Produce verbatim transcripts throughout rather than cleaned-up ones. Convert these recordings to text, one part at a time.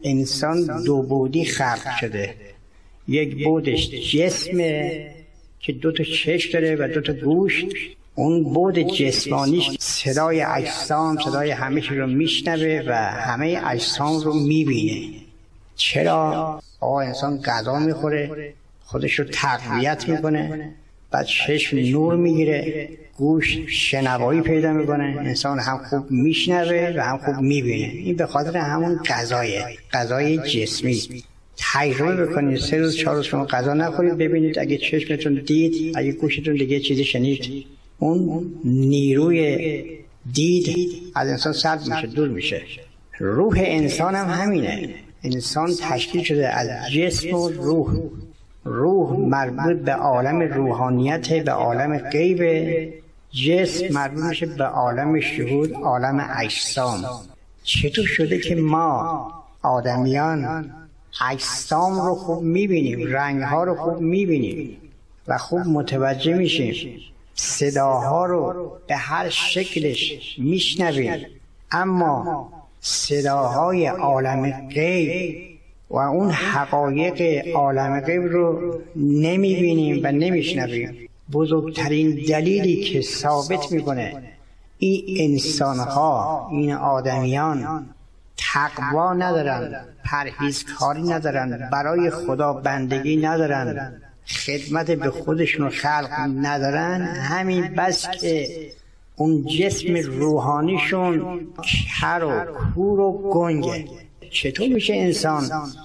انسان دو بعدی خلق شده. یک بعدش جسمه که دو تا چشم داره و دو تا گوش. اون بعد جسمانیش صدای اجسام، صدای همه چیز رو میشنوه و همه اجسام رو میبینه. چرا؟ آقا انسان غذا میخوره، خودش رو تقویت میکنه، بعد چشم نور میگیره، گوش شنوایی پیدا میکنه، انسان هم خوب میشنوه و هم خوب میبینه. این به خاطر همون غذایه، غذای جسمی. تجربه بکنید، سه روز چهار روز شما غذا نخورید، ببینید اگه چشمتون دید، اگه گوشتون دیگه چیزی شنید، اون نیروی دید از انسان سلب میشه، دور میشه. روح انسان هم همینه. انسان تشکیل شده از جسم و روح. روح مربوط به عالم روحانیت، به عالم غیب. جسم مربوط میشه به عالم شهود، عالم اجسام. چطور شده که ما آدمیان اجسام رو خوب میبینیم، رنگها رو خوب میبینیم و خوب متوجه میشیم، صداها رو به هر شکلش میشنویم، اما صداهای عالم غیب و اون حقایق عالم غیب رو نمیبینیم و نمیشنویم؟ بزرگترین دلیلی که ثابت میکنه این انسانها، این آدمیان تقوا ندارن، پرهیزکاری ندارن، برای خدا بندگی ندارن، خدمت به خودشون خلق ندارن، همین بس که اون جسم روحانیشون کر و کور و گنگه. چطور میشه انسان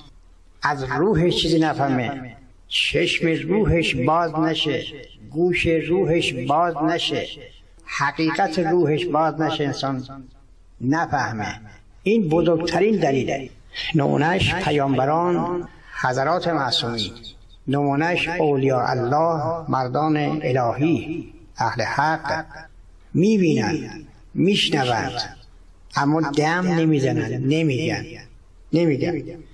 از روحش چیزی نفهمه؟ چشم روحش باز نشه، گوش روحش باز نشه، حقیقت روحش باز نشه، انسان نفهمه. این بزرگترین دلیله. نمونهش پیامبران، حضرات معصومین، نمونهش اولیاء الله، مردان الهی، اهل حق. میبینن، میشنوند، اما دم نمیزنن، نمیگن نمیگن